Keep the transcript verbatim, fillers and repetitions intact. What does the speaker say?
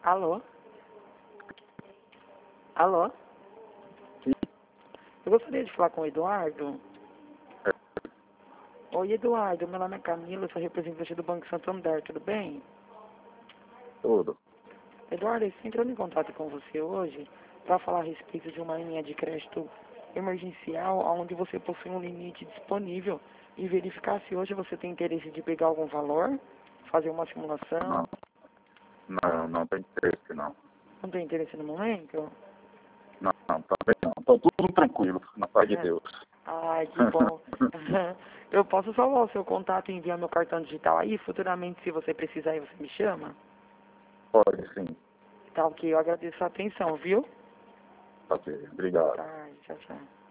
Alô? Alô? Sim. Eu gostaria de falar com o Eduardo. Oi, Eduardo. Meu nome é Camila, eu sou representante do Banco Santander, tudo bem? Tudo. Eduardo, eu estou entrando em contato com você hoje para falar a respeito de uma linha de crédito emergencial onde você possui um limite disponível e verificar se hoje você tem interesse de pegar algum valor, fazer uma simulação. Não, não, não tem interesse, não. Não tem interesse no momento? Não, não, também não. Tá tudo tranquilo, na paz de É. Deus. Ai, que bom. Eu posso salvar o seu contato e enviar meu cartão digital aí? Futuramente, se você precisar, aí você me chama? Pode sim. Tá ok, eu agradeço a atenção, viu? Ok, Boa obrigado. tarde, tchau, tchau.